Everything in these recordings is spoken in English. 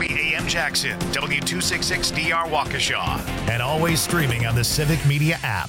1023 AM Jackson, W266DR Waukesha, and always streaming on the Civic Media app.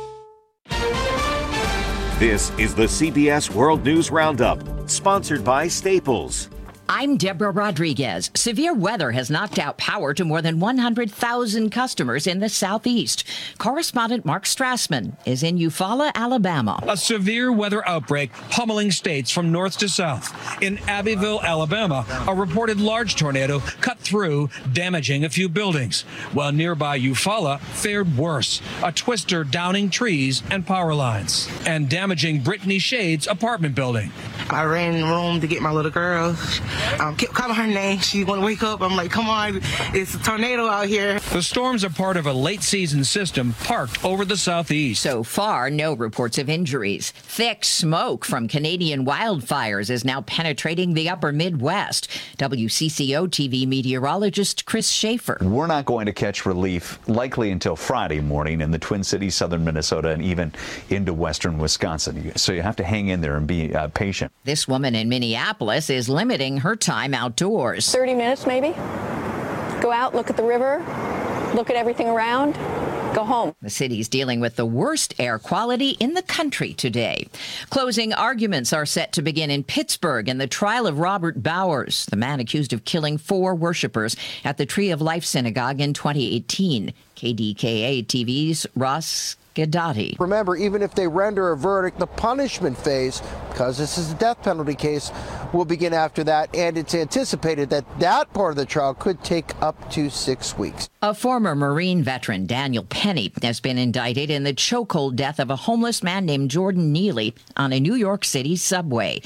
This is the CBS World News Roundup, sponsored by Staples. I'm Deborah Rodriguez. Severe weather has knocked out power to more than 100,000 customers in the Southeast. Correspondent Mark Strassman is in Eufaula, Alabama. A severe weather outbreak pummeling states from north to south. In Abbeville, Alabama, a reported large tornado cut through, damaging a few buildings, while nearby Eufaula fared worse, a twister downing trees and power lines, and damaging Brittany Shade's apartment building. I ran in the room to get my little girl. Kept calling her name. She want to wake up. I'm like, come on, it's a tornado out here. The storms are part of a late season system parked over the Southeast. So far, no reports of injuries. Thick smoke from Canadian wildfires is now penetrating the upper Midwest. WCCO TV meteorologist Chris Schaefer. We're not going to catch relief likely until Friday morning in the Twin Cities, southern Minnesota, and even into western Wisconsin. So you have to hang in there and be patient. This woman in Minneapolis is limiting her time outdoors. 30 minutes maybe. Go out, look at the river, look at everything around, go home. The city's dealing with the worst air quality in the country today. Closing arguments are set to begin in Pittsburgh in the trial of Robert Bowers, the man accused of killing 4 worshipers at the Tree of Life Synagogue in 2018. KDKA TV's Ross Gadati. Remember, even if they render a verdict, the punishment phase, because this is a death penalty case, will begin after that, and it's anticipated that that part of the trial could take up to 6 weeks. A former Marine veteran, Daniel Penny, has been indicted in the chokehold death of a homeless man named Jordan Neely on a New York City subway.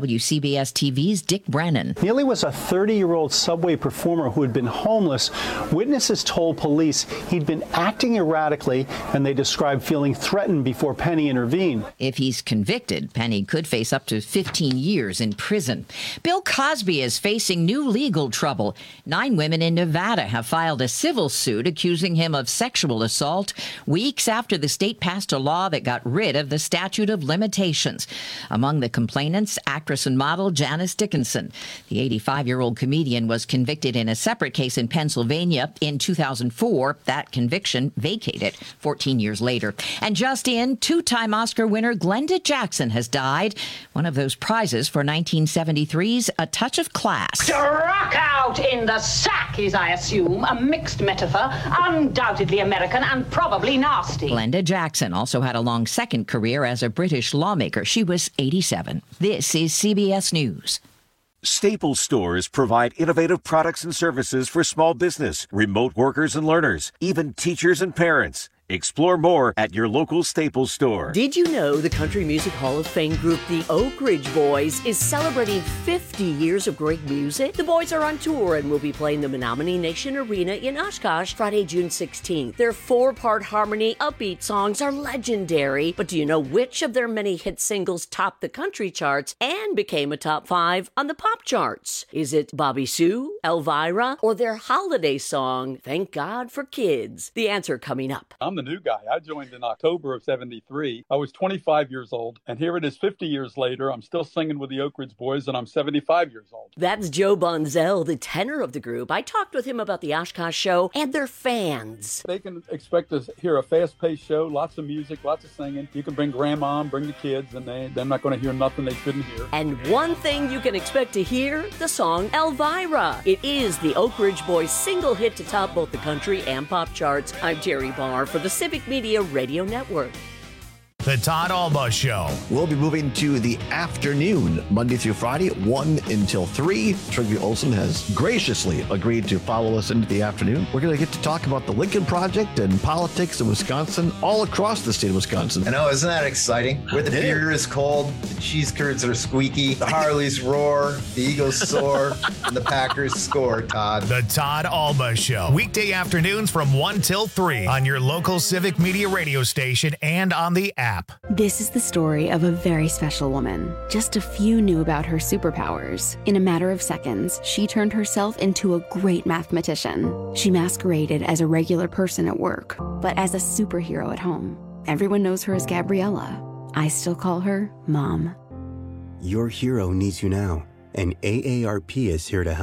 WCBS TV's Dick Brennan. Neely was a 30-year-old subway performer who had been homeless. Witnesses told police he'd been acting erratically, and they described feeling threatened before Penny intervened. If he's convicted, Penny could face up to 15 years in prison. Bill Cosby is facing new legal trouble. 9 women in Nevada have filed a civil suit accusing him of sexual assault weeks after the state passed a law that got rid of the statute of limitations. Among the complainants, actress and model Janice Dickinson. The 85-year-old comedian was convicted in a separate case in Pennsylvania in 2004. That conviction vacated 14 years later. And just in, 2-time Oscar winner Glenda Jackson has died. One of those prizes for 1973's A Touch of Class. Struck out in the sack is, I assume, a mixed metaphor, undoubtedly American and probably nasty. Glenda Jackson also had a long second career as a British lawmaker. She was 87. This is CBS News. Staples stores provide innovative products and services for small business, remote workers and learners, even teachers and parents. Explore more at your local Staples store. Did you know the Country Music Hall of Fame group, the Oak Ridge Boys, is celebrating 50 years of great music? The boys are on tour and will be playing the Menominee Nation Arena in Oshkosh Friday, June 16th. Their 4-part harmony, upbeat songs are legendary. But do you know which of their many hit singles topped the country charts and became a top 5 on the pop charts? Is it Bobby Sue, Elvira, or their holiday song, Thank God for Kids? The answer coming up. I'm the new guy. I joined in October of 73. I was 25 years old, and here it is 50 years later. I'm still singing with the Oak Ridge Boys, and I'm 75 years old. That's Joe Bonzell, the tenor of the group. I talked with him about the Oshkosh show and their fans. They can expect to hear a fast-paced show, lots of music, lots of singing. You can bring grandma, bring the kids, and they're not going to hear nothing they shouldn't hear. And one thing you can expect to hear, the song Elvira. It is the Oak Ridge Boys' single hit to top both the country and pop charts. I'm Terry Barr for the Civic Media Radio Network. The Todd Alba Show. We'll be moving to the afternoon, Monday through Friday, 1 until 3. Trygve Olsen has graciously agreed to follow us into the afternoon. We're going to get to talk about the Lincoln Project and politics in Wisconsin, all across the state of Wisconsin. I know, isn't that exciting? Where the beer is cold, the cheese curds are squeaky, the Harleys roar, the Eagles soar, and the Packers score, Todd. The Todd Alba Show. Weekday afternoons from 1 till 3 on your local Civic Media radio station and on the app. This is the story of a very special woman. Just a few knew about her superpowers. In a matter of seconds, she turned herself into a great mathematician. She masqueraded as a regular person at work, but as a superhero at home. Everyone knows her as Gabriella. I still call her Mom. Your hero needs you now, and AARP is here to help.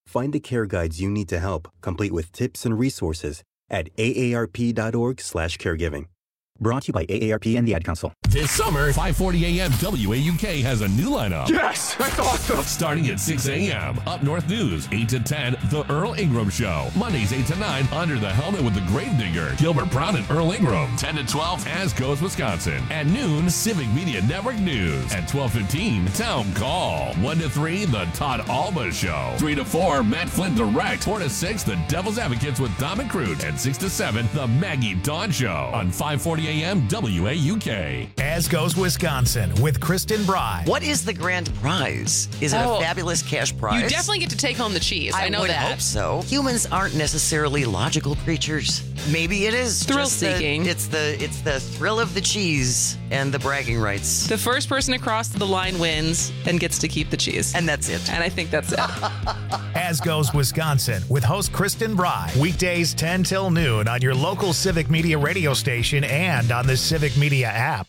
Find the care guides you need to help, complete with tips and resources at aarp.org/caregiving. Brought to you by AARP and the Ad Council. This summer, 540 AM WAUK has a new lineup. Yes, that's awesome. Starting at 6 a.m. Up North News, 8 to 10, The Earl Ingram Show. Mondays, 8 to 9, Under the Helmet with the Gravedigger, Gilbert Brown and Earl Ingram. 10 to 12, As Goes Wisconsin. At noon, Civic Media Network News. At 12:15, Town Call. 1 to 3, The Todd Alba Show. 3 to 4, Matt Flynn Direct. 4 to 6, The Devil's Advocates with Dom and Crute. And 6 to 7, The Maggie Dawn Show. On 540 AM WAUK. As Goes Wisconsin with Kristen Bry. What is the grand prize? Is it a fabulous cash prize? You definitely get to take home the cheese. I know would that. Hope so. Humans aren't necessarily logical creatures. Maybe it is thrill-seeking. It's the thrill of the cheese and the bragging rights. The first person across the line wins and gets to keep the cheese. And that's it. And I think that's it. As Goes Wisconsin with host Kristen Bry. Weekdays 10 till noon on your local Civic Media radio station and on the Civic Media app.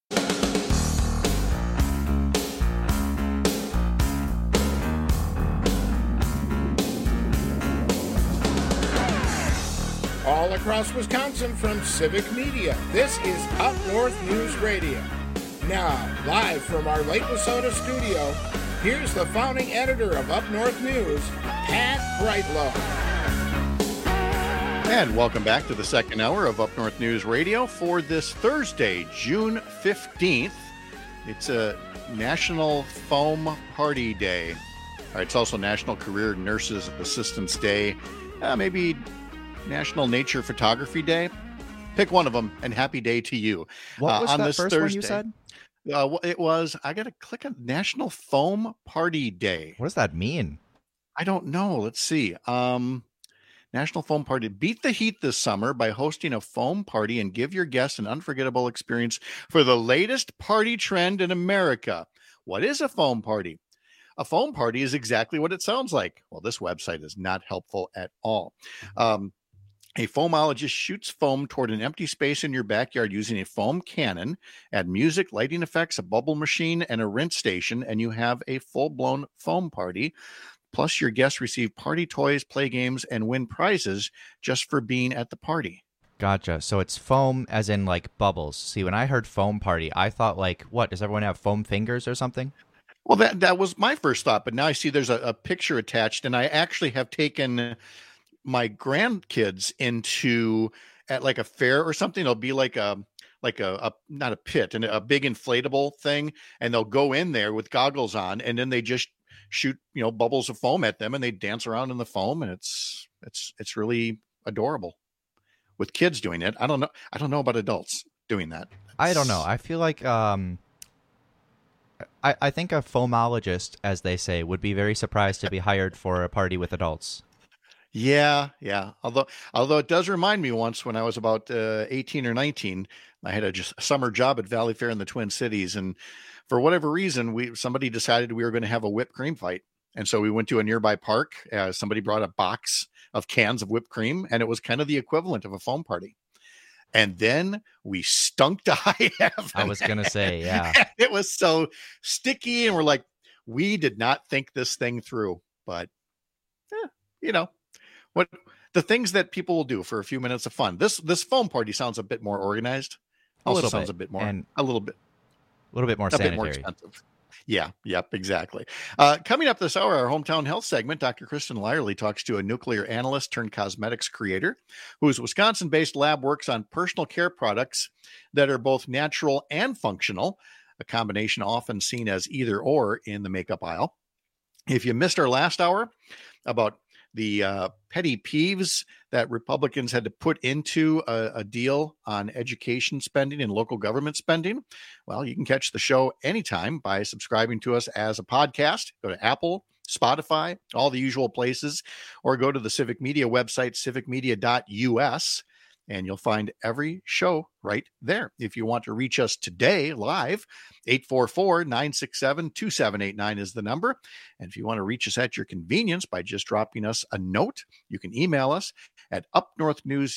All across Wisconsin from Civic Media, this is Up North News Radio. Now, live from our Lake Wissota studio, here's the founding editor of Up North News, Pat Brightlow. And welcome back to the second hour of Up North News Radio for this Thursday, June 15th. It's a National Foam Party Day. It's also National Career Nurses Assistance Day. Maybe National Nature Photography Day. Pick one of them, and happy day to you. What was on that this first Thursday, one you said? It was, I got to click on National Foam Party Day. What does that mean? I don't know. Let's see. National Foam Party. Beat the heat this summer by hosting a foam party and give your guests an unforgettable experience for the latest party trend in America. What is a foam party? A foam party is exactly what it sounds like. Well, this website is not helpful at all. A foamologist shoots foam toward an empty space in your backyard using a foam cannon, add music, lighting effects, a bubble machine, and a rinse station, and you have a full-blown foam party. Plus, your guests receive party toys, play games, and win prizes just for being at the party. Gotcha. So it's foam as in like bubbles. See, when I heard foam party, I thought like, what, does everyone have foam fingers or something? Well, that was my first thought, but now I see there's a picture attached, and I actually have taken my grandkids into at like a fair or something. It'll be like a not a pit and a big inflatable thing, and they'll go in there with goggles on, and then they just shoot bubbles of foam at them, and they dance around in the foam, and it's really adorable with kids doing it. I don't know about adults doing that. I don't know. I feel like I think a foamologist, as they say, would be very surprised to be hired for a party with adults. Yeah. Although it does remind me once when I was about 18 or 19, I had a summer job at Valley Fair in the Twin Cities, and for whatever reason, somebody decided we were going to have a whipped cream fight, and so we went to a nearby park. Somebody brought a box of cans of whipped cream, and it was kind of the equivalent of a foam party. And then we stunk to high heaven. I was going to say, yeah. It was so sticky, and we're like, we did not think this thing through, but what the things that people will do for a few minutes of fun. This foam party sounds a bit more organized. Also sounds a bit more, a little bit more sanitary. A bit more expensive. Yeah, yep, exactly. Coming up this hour, our Hometown Health segment, Dr. Kristen Lyerly talks to a nuclear analyst turned cosmetics creator whose Wisconsin-based lab works on personal care products that are both natural and functional, a combination often seen as either or in the makeup aisle. If you missed our last hour about the petty peeves that Republicans had to put into a deal on education spending and local government spending, well, you can catch the show anytime by subscribing to us as a podcast. Go to Apple, Spotify, all the usual places, or go to the Civic Media website, civicmedia.us, and you'll find every show right there. If you want to reach us today live, 844-967-2789 is the number. And if you want to reach us at your convenience by just dropping us a note, you can email us at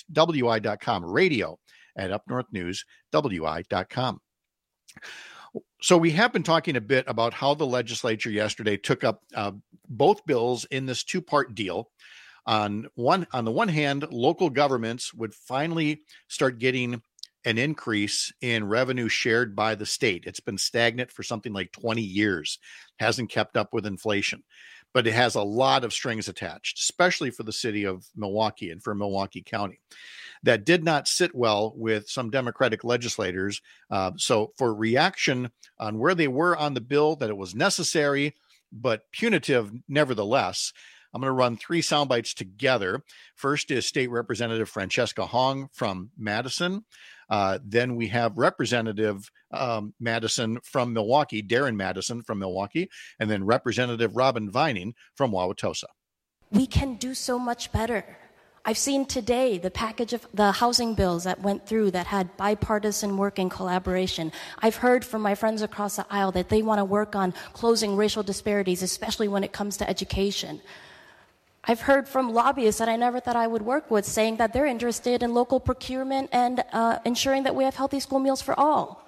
upnorthnewswi.com, radio at upnorthnewswi.com. So we have been talking a bit about how the legislature yesterday took up both bills in this two-part deal. On the one hand, local governments would finally start getting an increase in revenue shared by the state. It's been stagnant for something like 20 years, hasn't kept up with inflation, but it has a lot of strings attached, especially for the city of Milwaukee and for Milwaukee County. That did not sit well with some Democratic legislators. So for reaction on where they were on the bill, that it was necessary, but punitive nevertheless, I'm going to run three sound bites together. First is State Representative Francesca Hong from Madison. Then we have Representative Madison from Milwaukee, Darren Madison from Milwaukee, and then Representative Robin Vining from Wauwatosa. We can do so much better. I've seen today the package of the housing bills that went through that had bipartisan work and collaboration. I've heard from my friends across the aisle that they want to work on closing racial disparities, especially when it comes to education. I've heard from lobbyists that I never thought I would work with saying that they're interested in local procurement and ensuring that we have healthy school meals for all.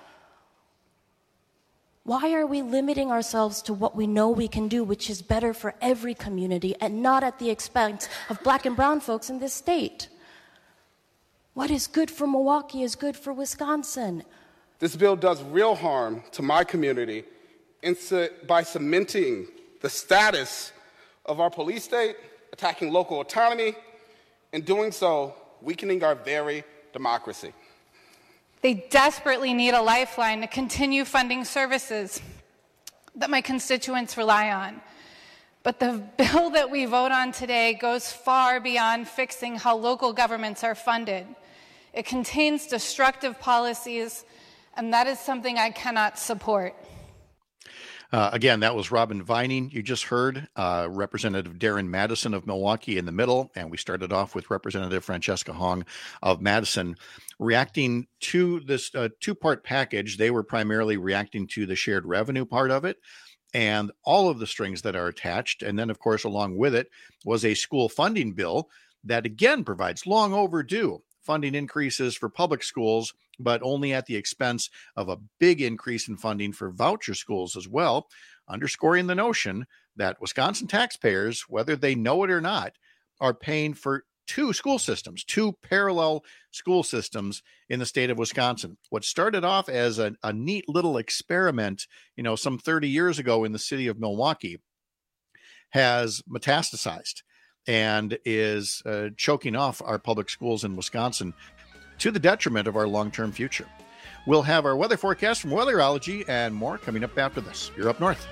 Why are we limiting ourselves to what we know we can do, which is better for every community and not at the expense of black and brown folks in this state? What is good for Milwaukee is good for Wisconsin. This bill does real harm to my community by cementing the status of our police state, attacking local autonomy, and doing so, weakening our very democracy. They desperately need a lifeline to continue funding services that my constituents rely on. But the bill that we vote on today goes far beyond fixing how local governments are funded. It contains destructive policies, and that is something I cannot support. Again, that was Robin Vining. You just heard Representative Darren Madison of Milwaukee in the middle, and we started off with Representative Francesca Hong of Madison. Reacting to this two-part package, they were primarily reacting to the shared revenue part of it and all of the strings that are attached. And then, of course, along with it was a school funding bill that, again, provides long overdue funding increases for public schools, but only at the expense of a big increase in funding for voucher schools as well, underscoring the notion that Wisconsin taxpayers, whether they know it or not, are paying for two school systems, two parallel school systems in the state of Wisconsin. What started off as a neat little experiment, some 30 years ago in the city of Milwaukee, has metastasized and is choking off our public schools in Wisconsin to the detriment of our long-term future. We'll have our weather forecast from Weatherology and more coming up after this. You're Up North.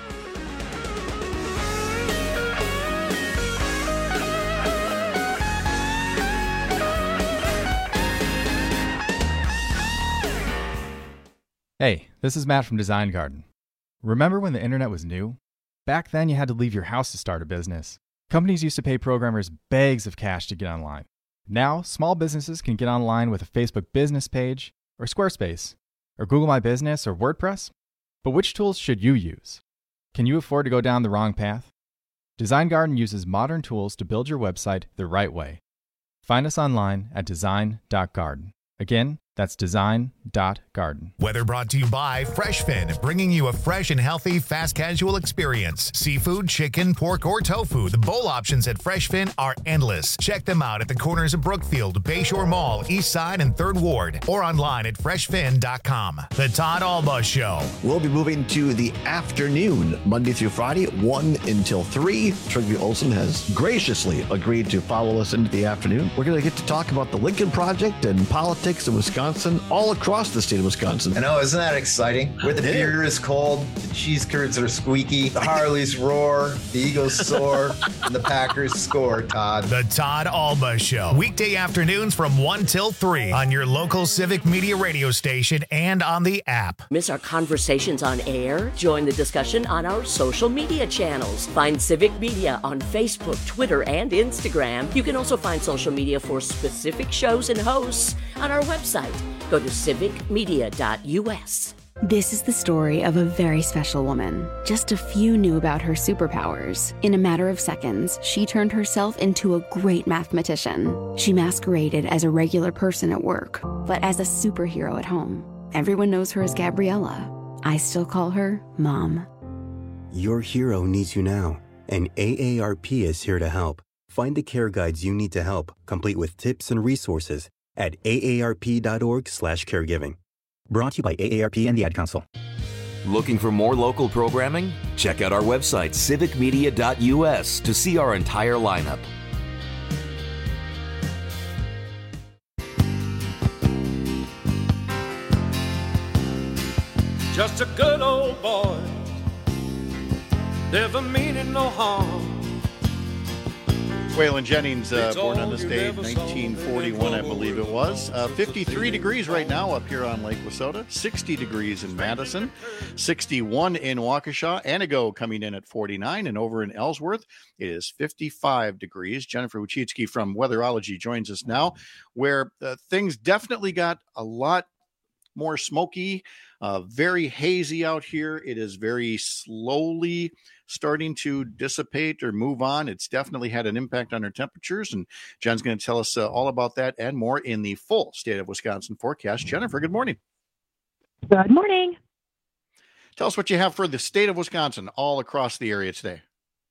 Hey, this is Matt from Design Garden. Remember when the internet was new? Back then you had to leave your house to start a business. Companies used to pay programmers bags of cash to get online. Now, small businesses can get online with a Facebook business page, or Squarespace, or Google My Business, or WordPress. But which tools should you use? Can you afford to go down the wrong path? Design Garden uses modern tools to build your website the right way. Find us online at design.garden. Again, that's design.garden. Weather brought to you by FreshFin, bringing you a fresh and healthy fast casual experience. Seafood, chicken, pork, or tofu, the bowl options at FreshFin are endless. Check them out at the corners of Brookfield, Bayshore Mall, East Side, and 3rd Ward, or online at freshfin.com. The Todd Alba Show. We'll be moving to the afternoon, Monday through Friday, 1 until 3. Trygve Olsen has graciously agreed to follow us into the afternoon. We're going to get to talk about the Lincoln Project and politics in Wisconsin, all across the state of Wisconsin. I know, isn't that exciting? Where the beer is cold, the cheese curds are squeaky, the Harleys roar, the Eagles soar, and the Packers score, Todd. The Todd Alba Show. Weekday afternoons from 1 till 3 on your local Civic Media radio station and on the app. Miss our conversations on air? Join the discussion on our social media channels. Find Civic Media on Facebook, Twitter, and Instagram. You can also find social media for specific shows and hosts on our website. Go to civicmedia.us. This is the story of a very special woman. Just a few knew about her superpowers. In a matter of seconds, she turned herself into a great mathematician. She masqueraded as a regular person at work, but as a superhero at home. Everyone knows her as Gabriella. I still call her Mom. Your hero needs you now, and AARP is here to help. Find the care guides you need to help, complete with tips and resources at aarp.org/caregiving. Brought to you by AARP and the Ad Council. Looking for more local programming? Check out our website, civicmedia.us, to see our entire lineup. Just a good old boy, never meaning no harm. Waylon Jennings, born on this date, 1941, I believe it was. 53 degrees right now up here on Lake Wissota. 60 degrees in Madison. 61 in Waukesha. Anago coming in at 49. And over in Ellsworth, it is 55 degrees. Jennifer Wachitsky from Weatherology joins us now, where things definitely got a lot more smoky, very hazy out here. It is very slowly starting to dissipate or move on. It's definitely had an impact on our temperatures, and Jen's going to tell us all about that and more in the full State of Wisconsin forecast. Jennifer, good morning. Good morning. Tell us what you have for the state of Wisconsin all across the area today.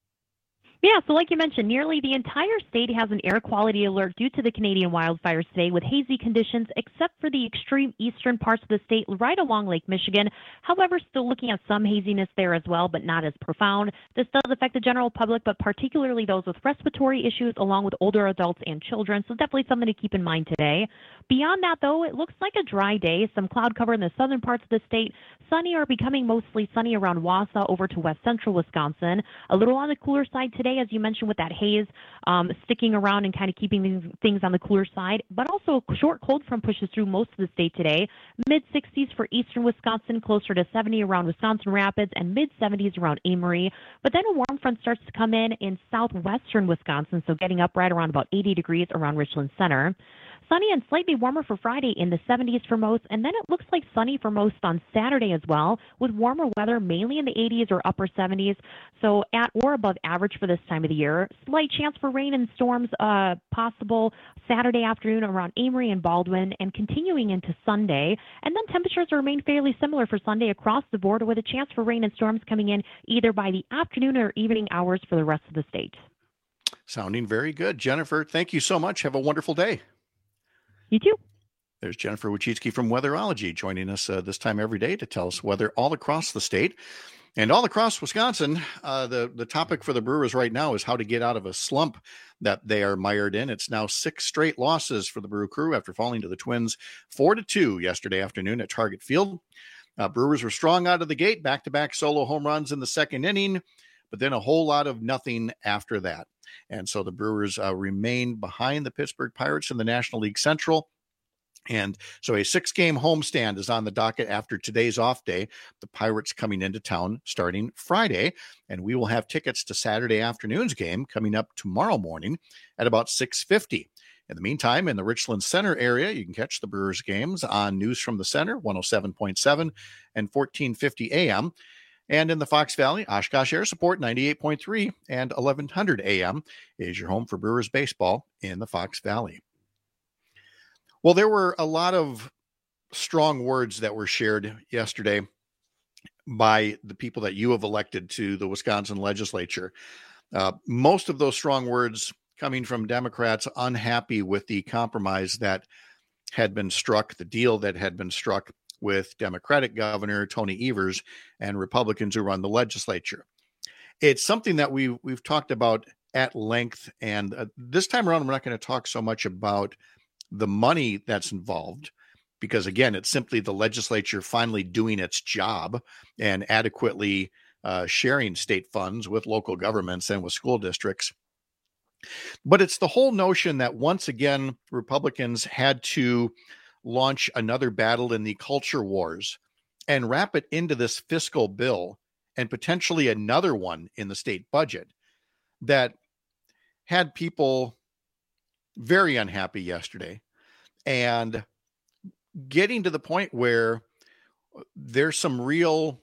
Yeah, so like you mentioned, nearly the entire state has an air quality alert due to the Canadian wildfires today with hazy conditions, except for the extreme eastern parts of the state right along Lake Michigan. However, still looking at some haziness there as well, but not as profound. This does affect the general public, but particularly those with respiratory issues along with older adults and children, so definitely something to keep in mind today. Beyond that, though, it looks like a dry day. Some cloud cover in the southern parts of the state. Sunny or becoming mostly sunny around Wausau over to west central Wisconsin. A little on the cooler side today, as you mentioned, with that haze sticking around and kind of keeping things on the cooler side, but also a short cold front pushes through most of the state today. Mid-60s for eastern Wisconsin, closer to 70 around Wisconsin Rapids, and mid-70s around Amory. But then a warm front starts to come in southwestern Wisconsin, so getting up right around about 80 degrees around Richland Center. Sunny and slightly warmer for Friday in the 70s for most, and then it looks like sunny for most on Saturday as well, with warmer weather mainly in the 80s or upper 70s, so at or above average for this time of the year. Slight chance for rain and storms possible Saturday afternoon around Amory and Baldwin, and continuing into Sunday. And then temperatures remain fairly similar for Sunday across the board, with a chance for rain and storms coming in either by the afternoon or evening hours for the rest of the state. Sounding very good. Jennifer, thank you so much. Have a wonderful day. You too. There's Jennifer Wachitsky from Weatherology joining us this time every day to tell us weather all across the state and all across Wisconsin. The topic for the Brewers right now is how to get out of a slump that they are mired in. It's now 6 straight losses for the Brew Crew after falling to the Twins 4-2 yesterday afternoon at Target Field. Brewers were strong out of the gate, back-to-back solo home runs in the second inning, but then a whole lot of nothing after that. And so the Brewers remain behind the Pittsburgh Pirates in the National League Central. And so a 6-game homestand is on the docket after today's off day. The Pirates coming into town starting Friday. And we will have tickets to Saturday afternoon's game coming up tomorrow morning at about 6:50. In the meantime, in the Richland Center area, you can catch the Brewers games on News from the Center, 107.7 and 1450 AM. And in the Fox Valley, Oshkosh Air Support 98.3 and 1100 AM is your home for Brewers baseball in the Fox Valley. Well, there were a lot of strong words that were shared yesterday by the people that you have elected to the Wisconsin legislature. Most of those strong words coming from Democrats unhappy with the compromise that had been struck, the deal that had been struck with Democratic Governor Tony Evers and Republicans who run the legislature. It's something that we've talked about at length, and this time around, we're not going to talk so much about the money that's involved, because again, it's simply the legislature finally doing its job and adequately sharing state funds with local governments and with school districts. But it's the whole notion that once again, Republicans had to launch another battle in the culture wars and wrap it into this fiscal bill and potentially another one in the state budget that had people very unhappy yesterday and getting to the point where there's some real,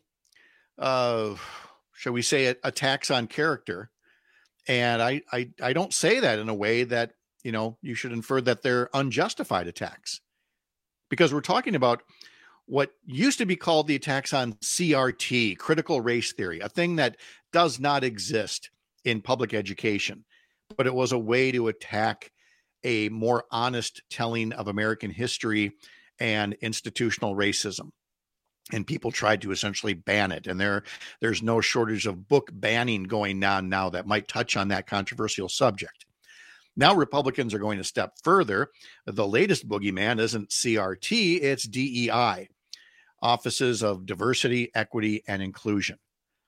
shall we say, attacks on character. And I don't say that in a way that, you should infer that they're unjustified attacks. Because we're talking about what used to be called the attacks on CRT, critical race theory, a thing that does not exist in public education, but it was a way to attack a more honest telling of American history and institutional racism. And people tried to essentially ban it. And there's no shortage of book banning going on now that might touch on that controversial subject. Now Republicans are going a step further. The latest boogeyman isn't CRT, it's DEI, Offices of Diversity, Equity, and Inclusion.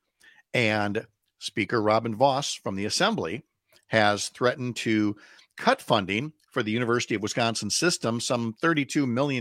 And Speaker Robin Vos from the Assembly has threatened to cut funding for the University of Wisconsin system, some $32 million,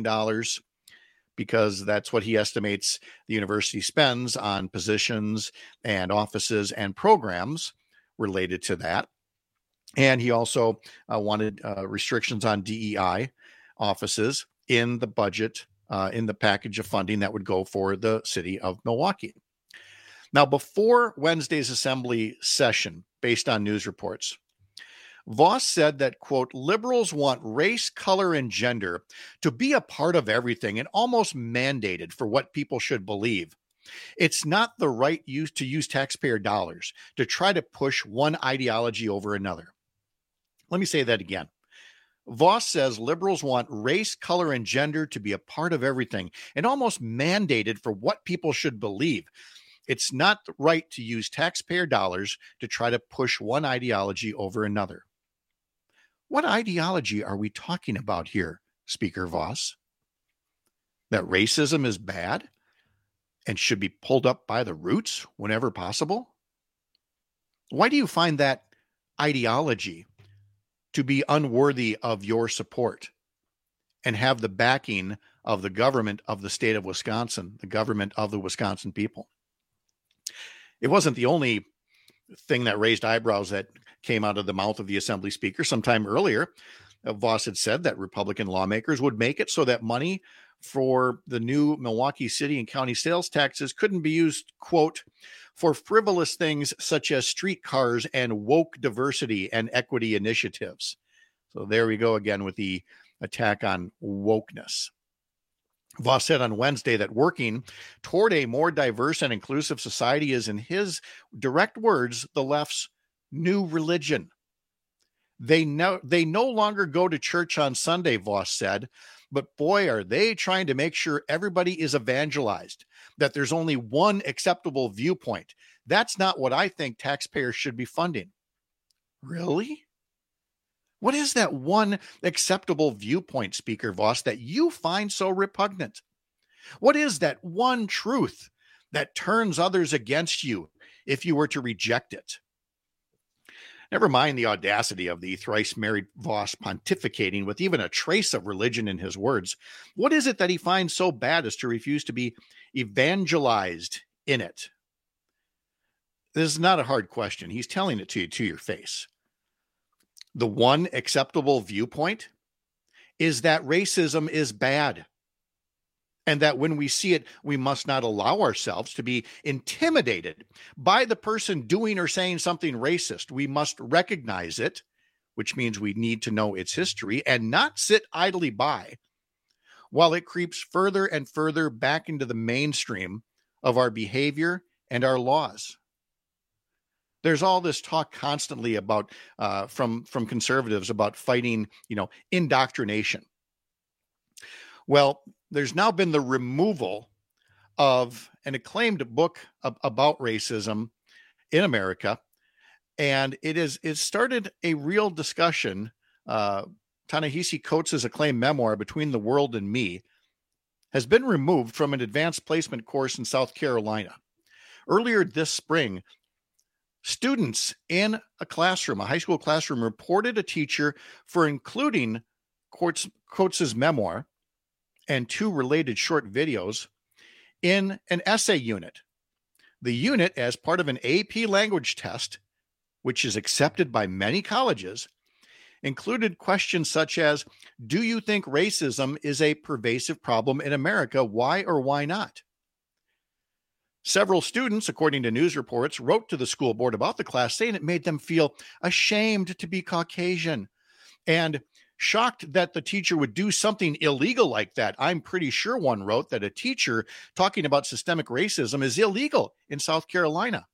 because that's what he estimates the university spends on positions and offices and programs related to that. And he also wanted restrictions on DEI offices in the budget, in the package of funding that would go for the city of Milwaukee. Now, before Wednesday's assembly session, based on news reports, Vos said that, quote, liberals want race, color, and gender to be a part of everything and almost mandated for what people should believe. It's not the right use to use taxpayer dollars to try to push one ideology over another. Let me say that again. Vos says liberals want race, color, and gender to be a part of everything and almost mandated for what people should believe. It's not right to use taxpayer dollars to try to push one ideology over another. What ideology are we talking about here, Speaker Vos? That racism is bad and should be pulled up by the roots whenever possible? Why do you find that ideology to be unworthy of your support and have the backing of the government of the state of Wisconsin, the government of the Wisconsin people? It wasn't the only thing that raised eyebrows that came out of the mouth of the Assembly Speaker. Sometime earlier, Vos had said that Republican lawmakers would make it so that money for the new Milwaukee City and County sales taxes couldn't be used, quote, for frivolous things such as streetcars and woke diversity and equity initiatives. So there we go again with the attack on wokeness. Vos said on Wednesday that working toward a more diverse and inclusive society is, in his direct words, the left's new religion. They no longer go to church on Sunday, Vos said, but boy, are they trying to make sure everybody is evangelized, that there's only one acceptable viewpoint. That's not what I think taxpayers should be funding. Really? What is that one acceptable viewpoint, Speaker Vos, that you find so repugnant? What is that one truth that turns others against you if you were to reject it? Never mind the audacity of the thrice-married Vos pontificating with even a trace of religion in his words. What is it that he finds so bad as to refuse to be evangelized in it? This is not a hard question. He's telling it to you to your face. The one acceptable viewpoint is that racism is bad, and that when we see it, we must not allow ourselves to be intimidated by the person doing or saying something racist. We must recognize it, which means we need to know its history, and not sit idly by while it creeps further and further back into the mainstream of our behavior and our laws. There's all this talk constantly about from conservatives about fighting, indoctrination. Well, there's now been the removal of an acclaimed book about racism in America, and it started a real discussion. Ta-Nehisi Coates' acclaimed memoir, Between the World and Me, has been removed from an advanced placement course in South Carolina. Earlier this spring, students in a high school classroom, reported a teacher for including Coates' memoir and two related short videos in an essay unit. The unit, as part of an AP language test, which is accepted by many colleges, included questions such as, do you think racism is a pervasive problem in America? Why or why not? Several students, according to news reports, wrote to the school board about the class, saying it made them feel ashamed to be Caucasian and shocked that the teacher would do something illegal like that. I'm pretty sure one wrote that a teacher talking about systemic racism is illegal in South Carolina.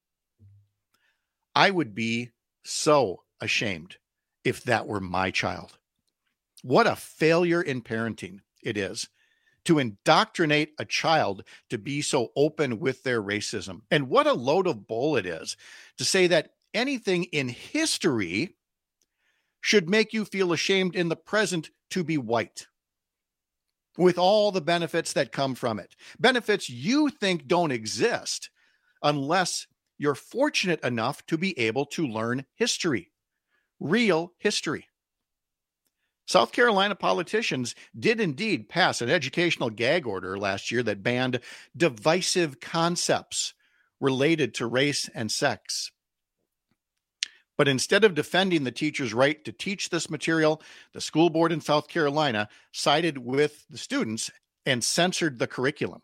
I would be so ashamed if that were my child. What a failure in parenting it is to indoctrinate a child to be so open with their racism. And what a load of bull it is to say that anything in history should make you feel ashamed in the present to be white, with all the benefits that come from it. Benefits you think don't exist unless you're fortunate enough to be able to learn history, real history. South Carolina politicians did indeed pass an educational gag order last year that banned divisive concepts related to race and sex. But instead of defending the teacher's right to teach this material, the school board in South Carolina sided with the students and censored the curriculum.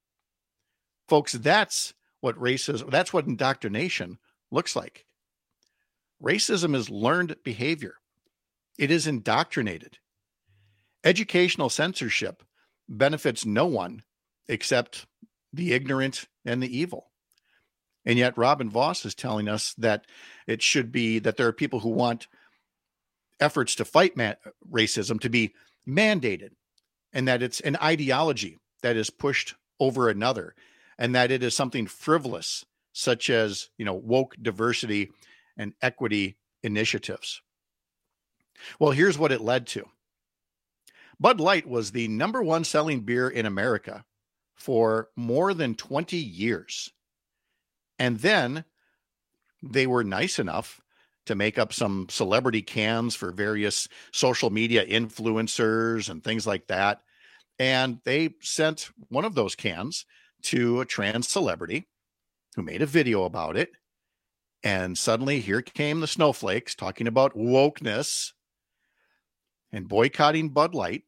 Folks, that's what indoctrination looks like. Racism is learned behavior. It is indoctrinated. Educational censorship benefits no one except the ignorant and the evil. And yet Robin Vos is telling us that it should be that there are people who want efforts to fight racism to be mandated, and that it's an ideology that is pushed over another, and that it is something frivolous, such as, woke diversity and equity initiatives. Well, here's what it led to. Bud Light was the number one selling beer in America for more than 20 years. And then they were nice enough to make up some celebrity cans for various social media influencers and things like that. And they sent one of those cans to a trans celebrity who made a video about it. And suddenly here came the snowflakes talking about wokeness and boycotting Bud Light.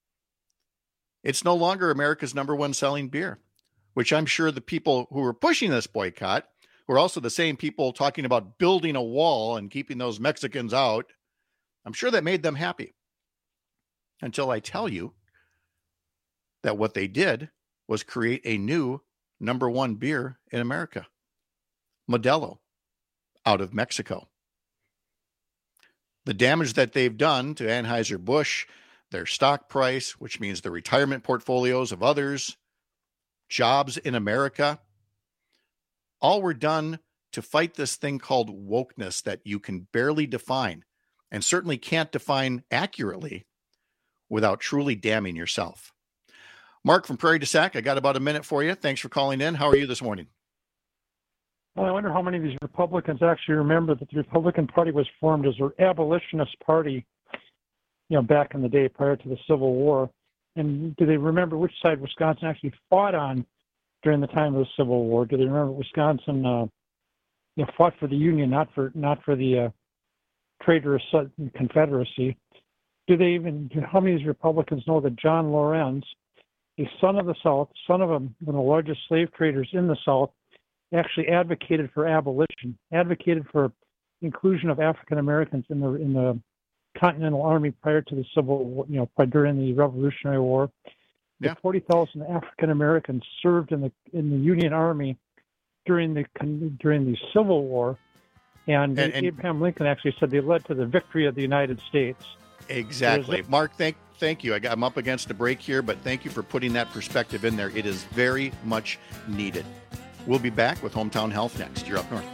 It's no longer America's number one selling beer, which I'm sure the people who were pushing this boycott were also the same people talking about building a wall and keeping those Mexicans out. I'm sure that made them happy. Until I tell you that what they did was create a new number one beer in America, Modelo, out of Mexico. The damage that they've done to Anheuser-Busch, their stock price, which means the retirement portfolios of others, jobs in America, all were done to fight this thing called wokeness that you can barely define, and certainly can't define accurately without truly damning yourself. Mark from Prairie du Sac, I got about a minute for you. Thanks for calling in. How are you this morning? Well, I wonder how many of these Republicans actually remember that the Republican Party was formed as an abolitionist party, back in the day prior to the Civil War. And do they remember which side Wisconsin actually fought on during the time of the Civil War? Do they remember Wisconsin fought for the Union, not for the traitorous Confederacy? How many of these Republicans know that John Lorenz, a son of the South, son of one of the largest slave traders in the South, actually advocated for abolition, advocated for inclusion of African Americans in the Continental Army prior to the Civil War, during the Revolutionary War. Yeah. 40,000 African Americans served in the Union Army during the Civil War, and Abraham Lincoln actually said they led to the victory of the United States. Exactly, Mark. Thank you. I'm up against the break here, but thank you for putting that perspective in there. It is very much needed. We'll be back with Hometown Health next. You're up north.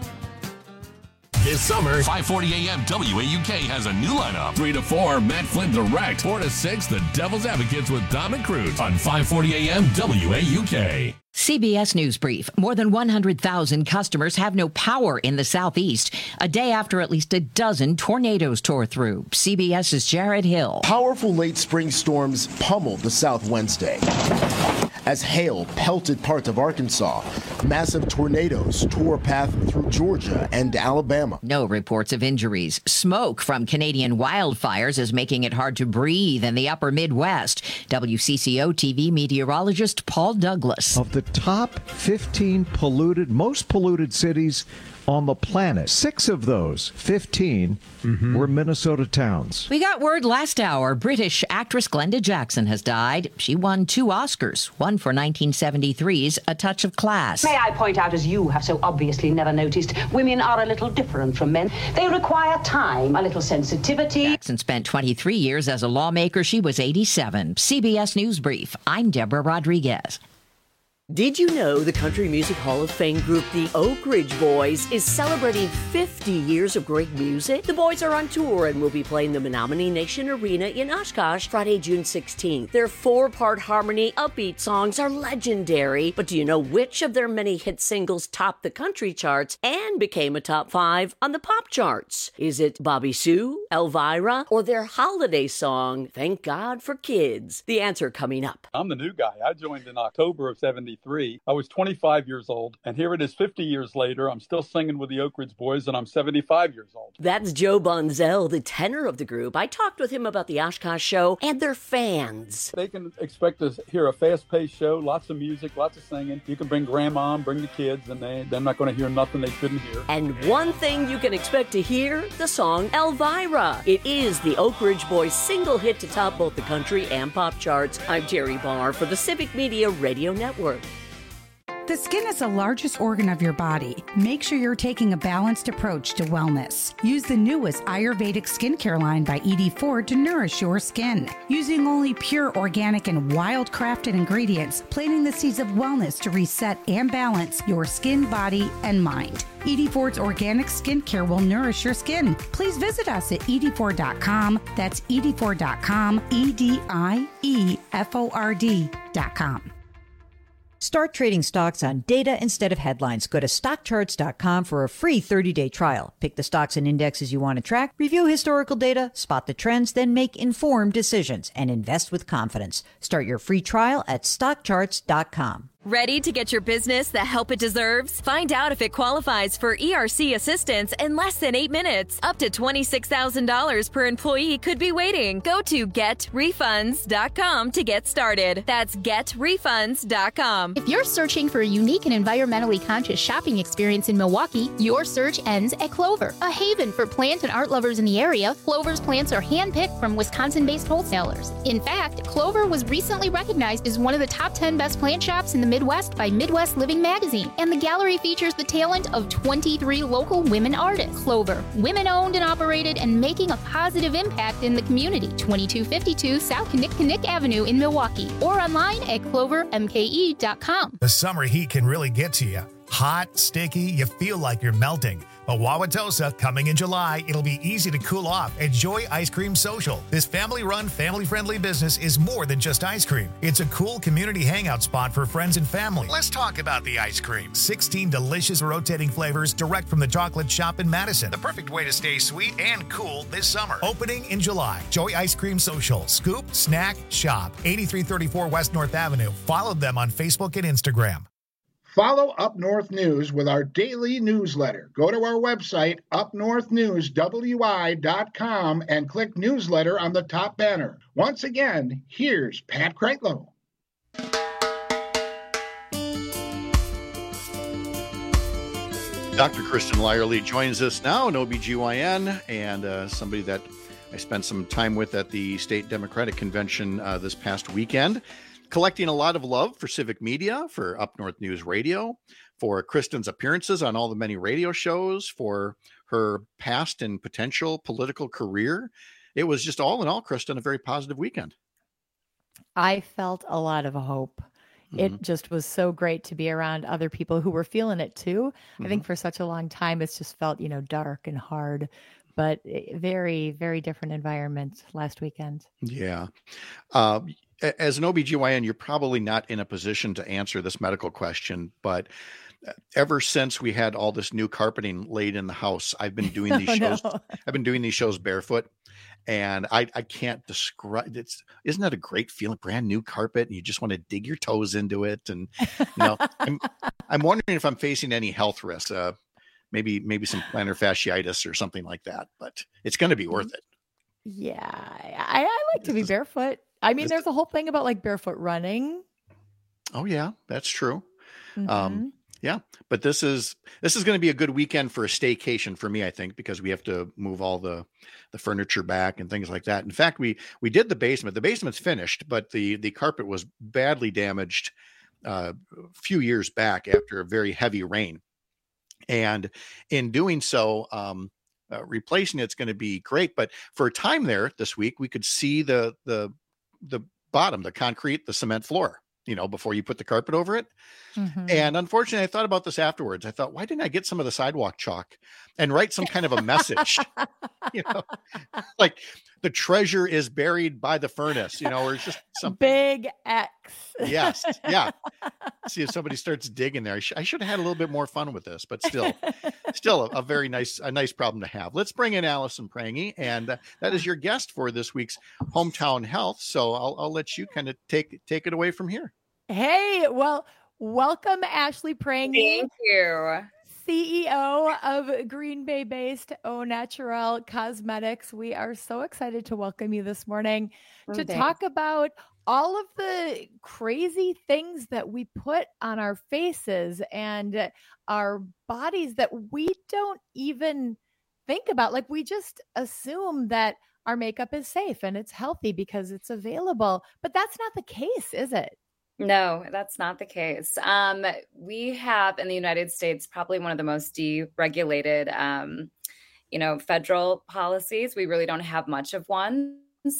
This summer, 540 AM WAUK has a new lineup. 3 to 4, Matt Flynn Direct. 4 to 6, The Devil's Advocates with Dominic Cruz on 540 AM WAUK. CBS News Brief. More than 100,000 customers have no power in the Southeast, a day after at least a dozen tornadoes tore through. CBS's Jared Hill. Powerful late spring storms pummeled the South Wednesday. As hail pelted parts of Arkansas, massive tornadoes tore a path through Georgia and Alabama. No reports of injuries. Smoke from Canadian wildfires is making it hard to breathe in the upper Midwest. WCCO TV meteorologist Paul Douglas. Of the top 15 most polluted cities on the planet. 6 of those 15 were Minnesota towns. We got word last hour British actress Glenda Jackson has died. She won 2 Oscars, one for 1973's A Touch of Class. May I point out, as you have so obviously never noticed, women are a little different from men. They require time, a little sensitivity. Jackson spent 23 years as a lawmaker. She was 87. CBS News Brief. I'm Deborah Rodriguez. Did you know the Country Music Hall of Fame group, the Oak Ridge Boys, is celebrating 50 years of great music? The boys are on tour and will be playing the Menominee Nation Arena in Oshkosh Friday, June 16th. Their 4-part harmony, upbeat songs are legendary. But do you know which of their many hit singles topped the country charts and became a top 5 on the pop charts? Is it Bobby Sue, Elvira, or their holiday song, Thank God for Kids? The answer coming up. I'm the new guy. I joined in October of 73. I was 25 years old, and here it is 50 years later. I'm still singing with the Oak Ridge Boys, and I'm 75 years old. That's Joe Bonzell, the tenor of the group. I talked with him about the Oshkosh show and their fans. They can expect to hear a fast-paced show, lots of music, lots of singing. You can bring grandma, bring the kids, and they're not going to hear nothing they shouldn't hear. And one thing you can expect to hear, the song Elvira. It is the Oak Ridge Boys' single hit to top both the country and pop charts. I'm Terry Barr for the Civic Media Radio Network. The skin is the largest organ of your body. Make sure you're taking a balanced approach to wellness. Use the newest Ayurvedic skincare line by ED Ford to nourish your skin. Using only pure, organic, and wild-crafted ingredients, planting the seeds of wellness to reset and balance your skin, body, and mind. ED Ford's organic skincare will nourish your skin. Please visit us at edford.com. That's edford.com, EDIEFORD.com. Start trading stocks on data instead of headlines. Go to stockcharts.com for a free 30-day trial. Pick the stocks and indexes you want to track, review historical data, spot the trends, then make informed decisions and invest with confidence. Start your free trial at stockcharts.com. Ready to get your business the help it deserves? Find out if it qualifies for ERC assistance in less than 8 minutes. Up to $26,000 per employee could be waiting. Go to getrefunds.com to get started. That's getrefunds.com. If you're searching for a unique and environmentally conscious shopping experience in Milwaukee, your search ends at Clover, a haven for plant and art lovers in the area. Clover's plants are handpicked from Wisconsin-based wholesalers. In fact, Clover was recently recognized as one of the top 10 best plant shops in the Midwest by Midwest Living Magazine, and the gallery features the talent of 23 local women artists. Clover, women-owned and operated and making a positive impact in the community. 2252 South Kinnick Avenue in Milwaukee, or online at clovermke.com. The summer heat can really get to you. Hot, sticky, you feel like you're melting. But Wauwatosa, coming in July, it'll be easy to cool off. Enjoy Ice Cream Social. This family-run, family-friendly business is more than just ice cream. It's a cool community hangout spot for friends and family. Let's talk about the ice cream. 16 delicious rotating flavors direct from the chocolate shop in Madison. The perfect way to stay sweet and cool this summer. Opening in July. Joy Ice Cream Social. Scoop, snack, shop. 8334 West North Avenue. Follow them on Facebook and Instagram. Follow Up North News with our daily newsletter. Go to our website, upnorthnewswi.com, and click newsletter on the top banner. Once again, here's Pat Kreitlow. Dr. Kristen Lyerly joins us now, an OBGYN, and somebody that I spent some time with at the State Democratic Convention this past weekend. Collecting a lot of love for Civic Media, for Up North News Radio, for Kristen's appearances on all the many radio shows, for her past and potential political career. It was just all in all, Kristen, a very positive weekend. I felt a lot of hope. It just was so great to be around other people who were feeling it too. I think for such a long time, it's just felt, dark and hard, but very, very different environment last weekend. Yeah. As an OBGYN, you're probably not in a position to answer this medical question, but ever since we had all this new carpeting laid in the house, I've been doing these shows. I've been doing these shows barefoot, and I can't describe it. Isn't that a great feeling? Brand new carpet, and you just want to dig your toes into it. And I'm wondering if I'm facing any health risks, maybe some plantar fasciitis or something like that. But it's going to be worth it. Yeah, I like to be barefoot. I mean, there's a whole thing about like barefoot running. Oh yeah, that's true. Yeah, but this is going to be a good weekend for a staycation for me, I think, because we have to move all the furniture back and things like that. In fact, we did the basement. The basement's finished, but the carpet was badly damaged a few years back after a very heavy rain. And in doing so, replacing it's going to be great. But for a time there this week, we could see the bottom, the concrete, the cement floor, before you put the carpet over it. Mm-hmm. And unfortunately, I thought about this afterwards. I thought, why didn't I get some of the sidewalk chalk and write some kind of a message? Like the treasure is buried by the furnace, or it's just some big X. Yes. Yeah. See if somebody starts digging there. I should have had a little bit more fun with this, but still a very nice problem to have. Let's bring in Allison Prange, and that is your guest for this week's Hometown Health. So I'll let you kind of take it away from here. Hey, well, welcome, Ashley Prange. Thank you. CEO of Green Bay-based Au Naturel Cosmetics. We are so excited to welcome you this morning to talk about all of the crazy things that we put on our faces and our bodies that we don't even think about. Like, we just assume that our makeup is safe and it's healthy because it's available, but that's not the case, is it? No, that's not the case. We have in the United States probably one of the most deregulated, federal policies. We really don't have much of one.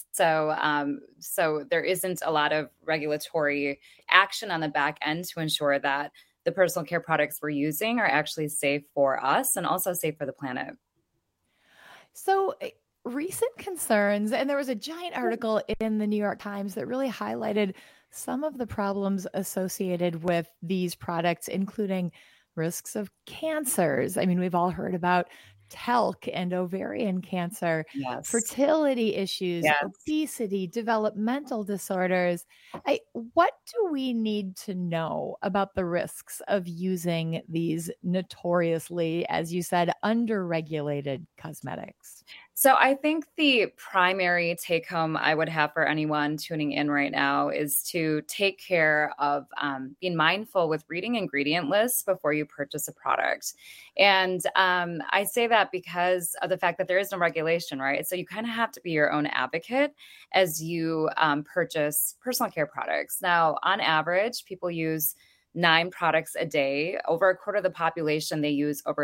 So there isn't a lot of regulatory action on the back end to ensure that the personal care products we're using are actually safe for us and also safe for the planet. So recent concerns, and there was a giant article in the New York Times that really highlighted some of the problems associated with these products, including risks of cancers. I mean, we've all heard about talc and ovarian cancer, yes, fertility issues, yes, obesity, developmental disorders. What do we need to know about the risks of using these notoriously, as you said, under-regulated cosmetics? So I think the primary take home I would have for anyone tuning in right now is to take care of being mindful with reading ingredient lists before you purchase a product. And I say that because of the fact that there is no regulation, right? So you kind of have to be your own advocate as you purchase personal care products. Now, on average, people use 9 products a day. Over a quarter of the population, they use over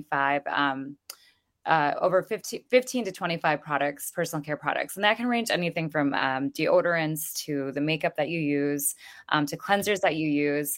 15 to 25 products, personal care products. And that can range anything from deodorants to the makeup that you use, to cleansers that you use.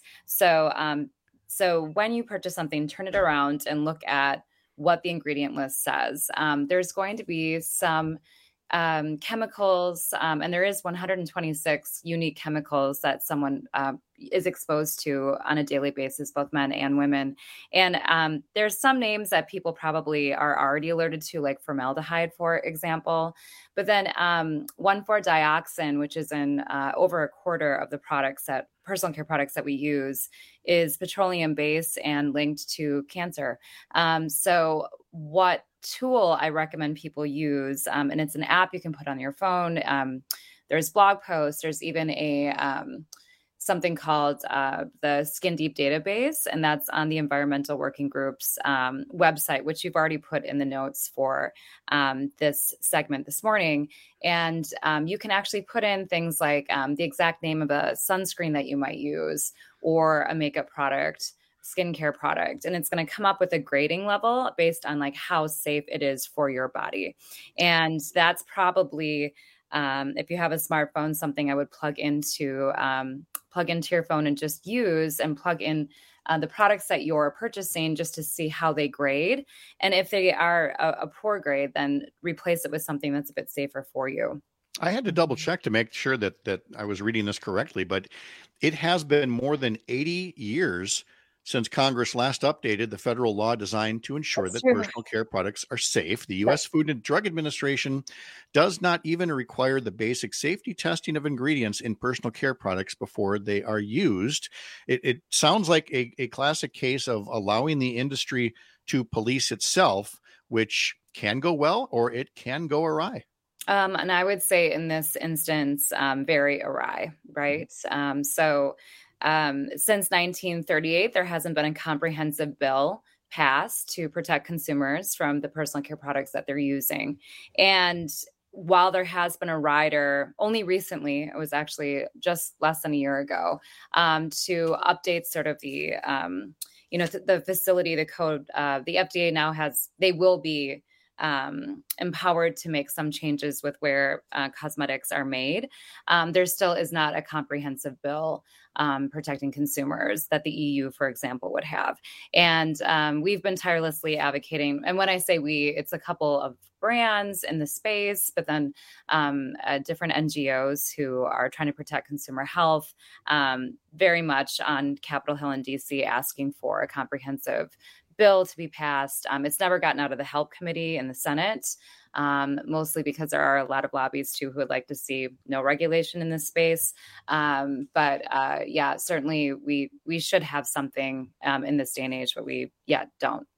So when you purchase something, turn it around and look at what the ingredient list says. There's going to be some chemicals, and there is 126 unique chemicals that someone is exposed to on a daily basis, both men and women. And there's some names that people probably are already alerted to, like formaldehyde, for example. But then 1,4-dioxin, which is in over a quarter of the personal care products that we use, is petroleum-based and linked to cancer. So what tool I recommend people use, and it's an app you can put on your phone. There's blog posts. There's even something called the Skin Deep database, and that's on the Environmental Working Group's website, which you've already put in the notes for this segment this morning. And you can actually put in things like the exact name of a sunscreen that you might use, or a makeup product, skincare product, and it's going to come up with a grading level based on like how safe it is for your body. And that's probably, if you have a smartphone, something I would plug into your phone and just use, and plug in the products that you're purchasing just to see how they grade. And if they are a poor grade, then replace it with something that's a bit safer for you. I had to double check to make sure that I was reading this correctly, but it has been more than 80 years since Congress last updated the federal law designed to ensure that personal care products are safe. The U.S. Food and Drug Administration does not even require the basic safety testing of ingredients in personal care products before they are used. It sounds like a classic case of allowing the industry to police itself, which can go well or it can go awry. And I would say in this instance, very awry, right? So since 1938, there hasn't been a comprehensive bill passed to protect consumers from the personal care products that they're using. And while there has been a rider, only recently, it was actually just less than a year ago, to update sort of the, the facility, the code, the FDA now they will be empowered to make some changes with where cosmetics are made. There still is not a comprehensive bill protecting consumers that the EU, for example, would have. And we've been tirelessly advocating. And when I say we, it's a couple of brands in the space, but then different NGOs who are trying to protect consumer health, very much on Capitol Hill in DC, asking for a comprehensive bill to be passed. It's never gotten out of the HELP committee in the Senate, mostly because there are a lot of lobbies too who would like to see no regulation in this space. But certainly we should have something in this day and age, but we don't.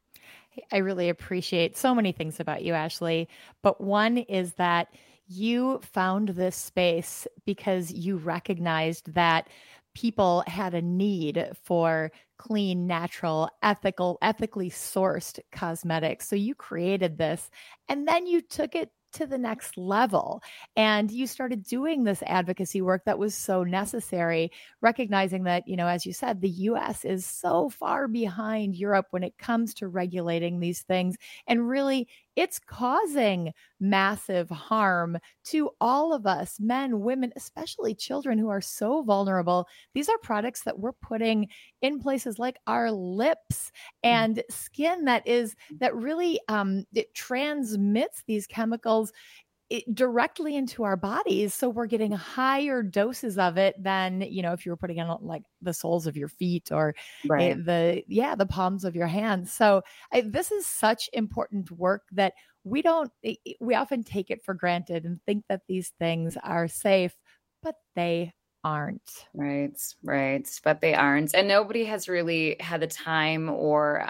I really appreciate so many things about you, Ashley. But one is that you found this space because you recognized that people had a need for clean, natural, ethically sourced cosmetics. So you created this, and then you took it to the next level. And you started doing this advocacy work that was so necessary, recognizing that, as you said, the US is so far behind Europe when it comes to regulating these things. And really, it's causing massive harm to all of us, men, women, especially children who are so vulnerable. These are products that we're putting in places like our lips and skin that really it transmits these chemicals directly into our bodies. So we're getting higher doses of it than, if you were putting in like the soles of your feet or the palms of your hands. So this is such important work that we often take it for granted and think that these things are safe, but they aren't. Right. But they aren't. And nobody has really had the time or,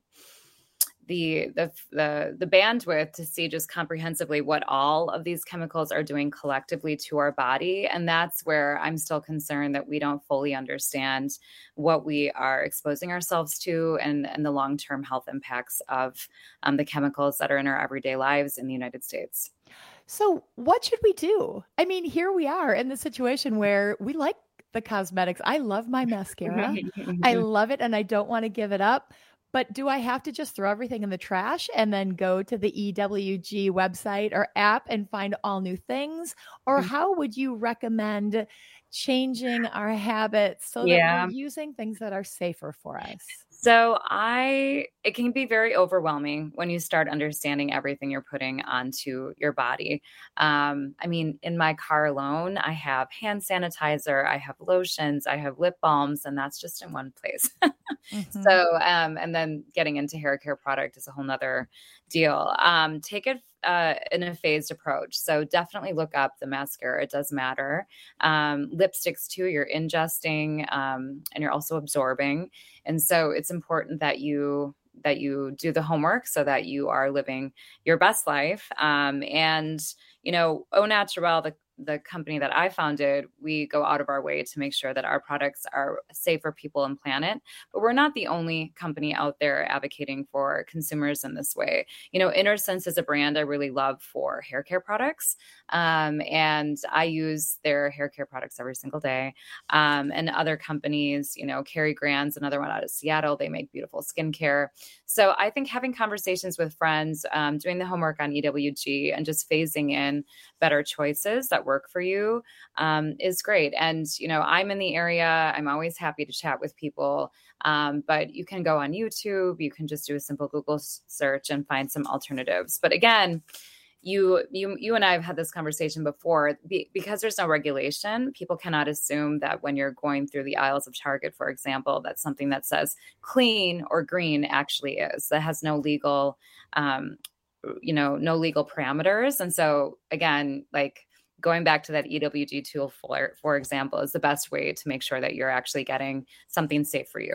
the bandwidth to see just comprehensively what all of these chemicals are doing collectively to our body. And that's where I'm still concerned that we don't fully understand what we are exposing ourselves to and the long-term health impacts of the chemicals that are in our everyday lives in the United States. So what should we do? I mean, here we are in the situation where we like the cosmetics. I love my mascara. I love it and I don't want to give it up. But do I have to just throw everything in the trash and then go to the EWG website or app and find all new things? Or how would you recommend changing our habits so that we're using things that are safer for us? So it can be very overwhelming when you start understanding everything you're putting onto your body. In my car alone, I have hand sanitizer, I have lotions, I have lip balms, and that's just in one place. So, and then getting into hair care product is a whole nother deal. Take it in a phased approach. So definitely look up the mascara. It does matter. Lipsticks too, you're ingesting and you're also absorbing. And so it's important that you do the homework so that you are living your best life. Au Naturel, the company that I founded, we go out of our way to make sure that our products are safe for people and planet. But we're not the only company out there advocating for consumers in this way. InnerSense is a brand I really love for hair care products. And I use their hair care products every single day. And other companies, Kerry Grand's another one out of Seattle. They make beautiful skincare. So I think having conversations with friends, doing the homework on EWG and just phasing in better choices that work for you is great. And, I'm in the area. I'm always happy to chat with people. But you can go on YouTube. You can just do a simple Google search and find some alternatives. But again, you and I have had this conversation before. Because there's no regulation, people cannot assume that when you're going through the aisles of Target, for example, that something that says clean or green actually is. That has no legal, no legal parameters. And so again, going back to that EWG tool, for example, is the best way to make sure that you're actually getting something safe for you.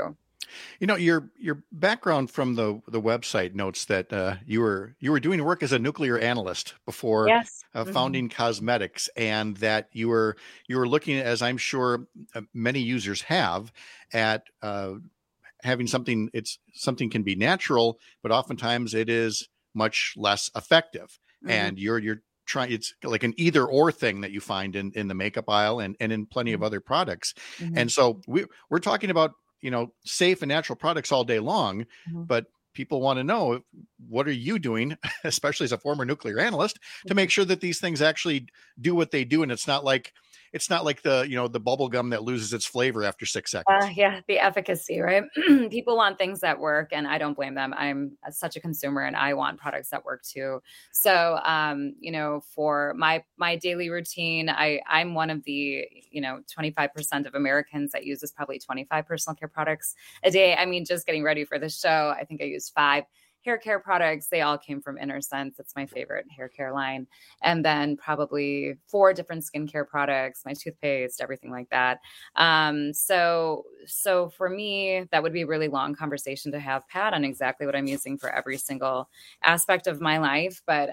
You know, your background from the website notes that you were doing work as a nuclear analyst before founding Cosmetics, and that you were looking at, as I'm sure many users have, at having something can be natural, but oftentimes it is much less effective. And you're trying, it's like an either or thing that you find in the makeup aisle and in plenty of other products. And so we're talking about, you know, safe and natural products all day long, but people want to know, what are you doing, especially as a former nuclear analyst, to make sure that these things actually do what they do? And it's not like the, you know, the bubble gum that loses its flavor after 6 seconds. The efficacy, right? People want things that work, and I don't blame them. I'm such a consumer and I want products that work too. So, you know, for my daily routine, I'm one of the, you know, 25% of Americans that uses probably 25 personal care products a day. I mean, just getting ready for the show, I think I used 5 hair care products. They all came from Inner Sense. It's my favorite hair care line. And then probably 4 different skincare products, my toothpaste, everything like that. So for me, that would be a really long conversation to have, Pat, on exactly what I'm using for every single aspect of my life. But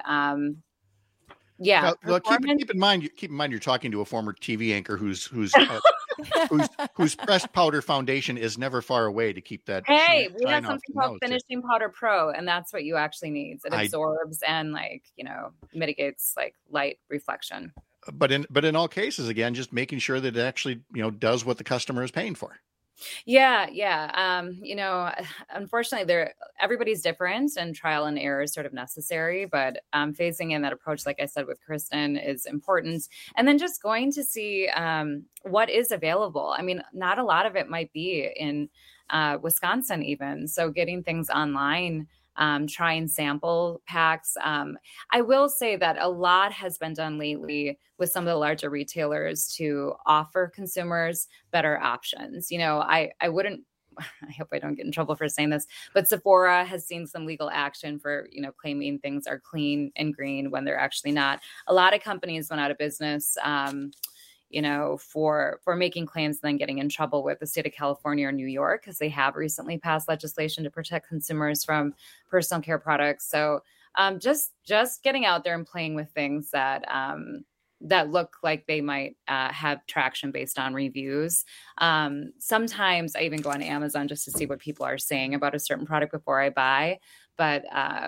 well, keep in mind you're talking to a former TV anchor whose pressed powder foundation is never far away to keep that. Hey, we have something called Finishing Powder Pro, and that's what you actually need. It absorbs and, like, you know, mitigates like light reflection. But in all cases, again, just making sure that it actually, you know, does what the customer is paying for. Yeah. You know, unfortunately, everybody's different, and trial and error is sort of necessary. But phasing in that approach, like I said with Kristen, is important. And then just going to see what is available. I mean, not a lot of it might be in Wisconsin even. So getting things online, trying sample packs. I will say that a lot has been done lately with some of the larger retailers to offer consumers better options. You know, I hope I don't get in trouble for saying this, but Sephora has seen some legal action for, you know, claiming things are clean and green when they're actually not. A lot of companies went out of business, you know, for making claims and then getting in trouble with the state of California or New York, because they have recently passed legislation to protect consumers from personal care products. So just getting out there and playing with things that look like they might have traction based on reviews. Sometimes I even go on Amazon just to see what people are saying about a certain product before I buy. But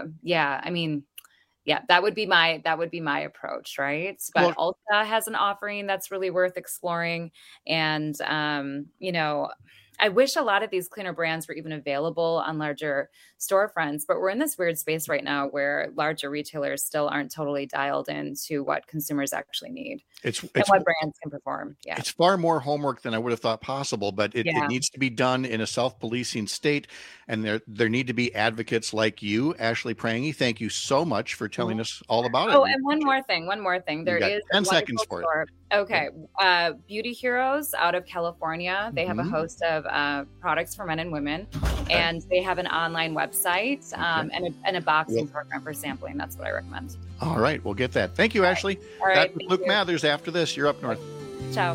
that would be my approach, right? But Ulta has an offering that's really worth exploring. And, you know, I wish a lot of these cleaner brands were even available on larger storefronts, but we're in this weird space right now where larger retailers still aren't totally dialed into what consumers actually need and what brands can perform. Yeah. It's far more homework than I would have thought possible, but it needs to be done in a self-policing state. And there need to be advocates like you, Ashley Prange. Thank you so much for telling us all about it. Oh, and one more thing. There is 10 seconds for it. Okay. Beauty Heroes out of California. They have a host of products for men and women, and they have an online website and a boxing program for sampling. That's what I recommend. All right. We'll get that. Thank you, Ashley. All right. Luke Mathers after this. You're up north. Ciao.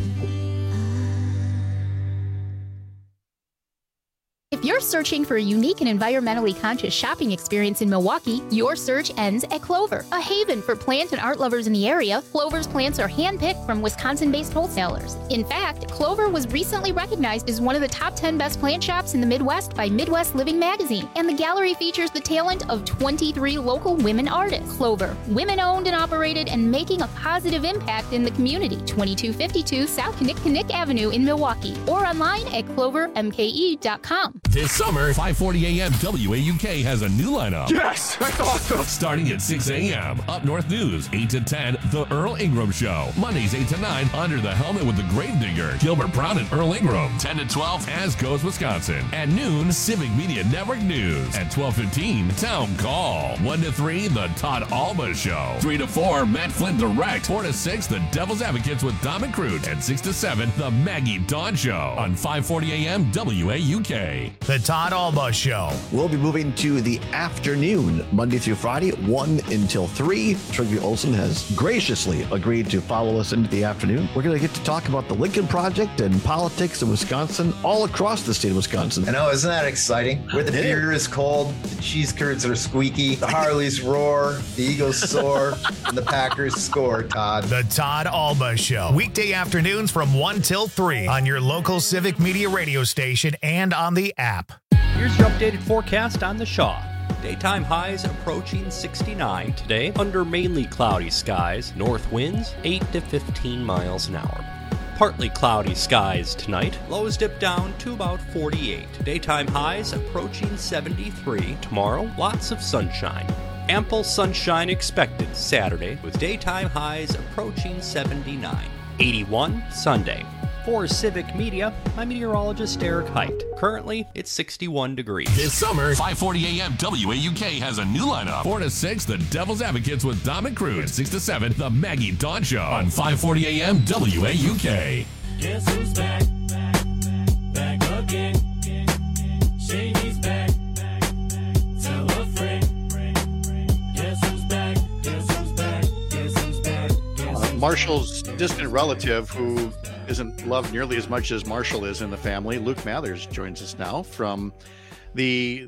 If you're searching for a unique and environmentally conscious shopping experience in Milwaukee, your search ends at Clover, a haven for plant and art lovers in the area. Clover's plants are handpicked from Wisconsin-based wholesalers. In fact, Clover was recently recognized as one of the top 10 best plant shops in the Midwest by Midwest Living magazine, and the gallery features the talent of 23 local women artists. Clover, women-owned and operated, and making a positive impact in the community. 2252 South Kinnick Avenue in Milwaukee, or online at clovermke.com. This summer, 5:40 a.m. WAUK has a new lineup. Yes, that's awesome. Starting at 6 a.m. Up North News, 8 to 10, The Earl Ingram Show. Mondays, 8 to 9, Under the Helmet with the Gravedigger, Gilbert Brown and Earl Ingram. 10 to 12, As Goes Wisconsin. At noon, Civic Media Network News. At 12:15, Town Call. 1 to 3, The Todd Alba Show. 3 to 4, Matt Flint Direct. 4 to 6, The Devil's Advocates with Dom and Crute. And 6 to 7, The Maggie Dawn Show. On 5:40 a.m. WAUK. The Todd Alba Show. We'll be moving to the afternoon, Monday through Friday, 1 until 3. Trygve Olsen has graciously agreed to follow us into the afternoon. We're going to get to talk about the Lincoln Project and politics in Wisconsin, all across the state of Wisconsin. I know, isn't that exciting? Where the beer is cold, the cheese curds are squeaky, the Harleys roar, the Eagles soar, and the Packers score, Todd. The Todd Alba Show. Weekday afternoons from 1 till 3 on your local Civic Media radio station and on the app. Here's your updated forecast on the Shaw. Daytime highs approaching 69 today under mainly cloudy skies. North winds 8 to 15 miles an hour. Partly cloudy skies tonight. Lows dip down to about 48. Daytime highs approaching 73. Tomorrow, lots of sunshine. Ample sunshine expected Saturday with daytime highs approaching 79. 81 Sunday. For Civic Media, I'm meteorologist Eric Height. Currently, it's 61 degrees. This summer, 540 AM WAUK has a new lineup. 4 to 6, The Devil's Advocates with Dominic Cruz. 6 to 7, The Maggie Dawn Show on 540 AM WAUK. Guess who's back? Back again. Shady's back. Tell a friend. Guess who's back? Guess who's back? Guess who's back? Marshall's distant relative who isn't loved nearly as much as Marshall is in the family, Luke Mathers, joins us now from the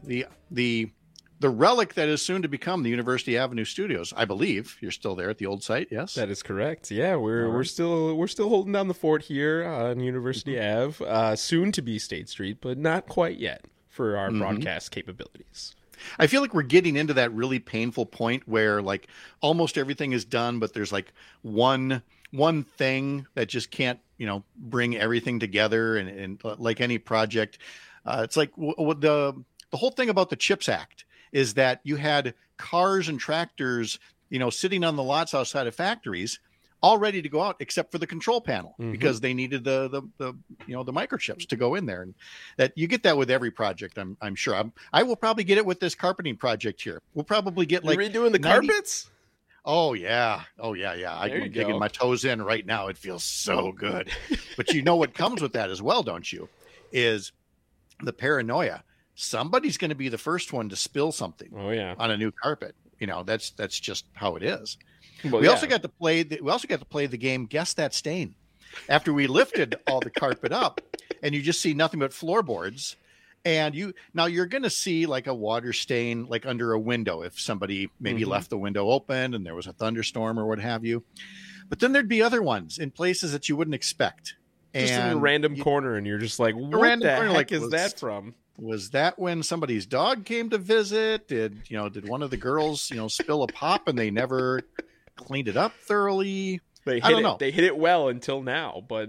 relic that is soon to become the University Avenue Studios. I believe you're still there at the old site. Yes, that is correct. Yeah, we're still holding down the fort here on University Ave, soon to be State Street, but not quite yet for our broadcast capabilities. I feel like we're getting into that really painful point where like almost everything is done, but there's like one thing that just can't, bring everything together. And like any project, it's like the whole thing about the CHIPS Act is that you had cars and tractors, sitting on the lots outside of factories, all ready to go out, except for the control panel because they needed the microchips to go in there. And that you get that with every project. I'm sure. I will probably get it with this carpeting project here. We'll probably get like redoing the carpets. Oh yeah. I'm digging my toes in right now. It feels so good. But what comes with that as well, don't you? Is the paranoia. Somebody's going to be the first one to spill something. Oh yeah. On a new carpet. That's just how it is. Well, we also got to play the game Guess That Stain. After we lifted all the carpet up, and you just see nothing but floorboards, and you're going to see like a water stain like under a window if somebody maybe left the window open and there was a thunderstorm or what have you. But then there'd be other ones in places that you wouldn't expect. Just in a random corner, and you're just like, what the heck is that from? Was that when somebody's dog came to visit? Did one of the girls, spill a pop and they never cleaned it up thoroughly? I don't know. They hit it well until now, but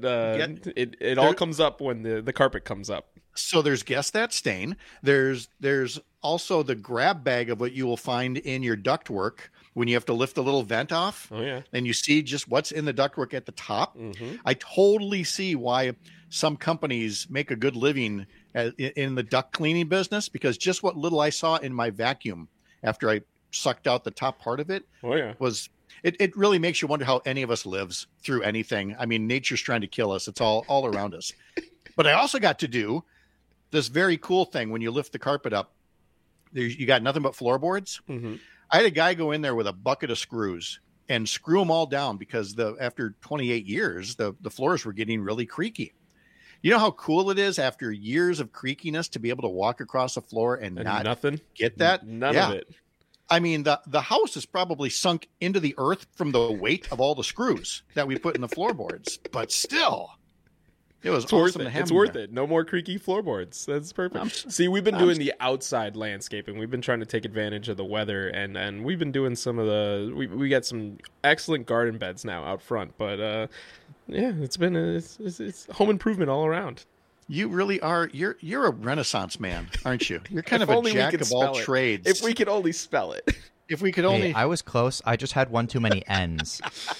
it all comes up when the carpet comes up. So there's Guess That Stain. There's also the grab bag of what you will find in your ductwork when you have to lift the little vent off. Oh yeah. And you see just what's in the ductwork at the top. I totally see why some companies make a good living in the duct cleaning business, because just what little I saw in my vacuum after I sucked out the top part of it was it really makes you wonder how any of us lives through anything. I mean, nature's trying to kill us. It's all around us. But I also got to do this very cool thing when you lift the carpet up. You got nothing but floorboards. I had a guy go in there with a bucket of screws and screw them all down because after 28 years, the floors were getting really creaky. You know how cool it is after years of creakiness to be able to walk across a floor and not nothing? Get that? None of it. I mean, the house is probably sunk into the earth from the weight of all the screws that we put in the floorboards. But still, it was awesome to have. It's worth it. No more creaky floorboards. That's perfect. See, we've been doing the outside landscaping. We've been trying to take advantage of the weather, and we've been doing some of we got some excellent garden beds now out front. But it's home improvement all around. You really are. You're a Renaissance man, aren't you? You're kind of a jack of all trades. If we could only spell it. If we could only. Hey, I was close. I just had one too many N's.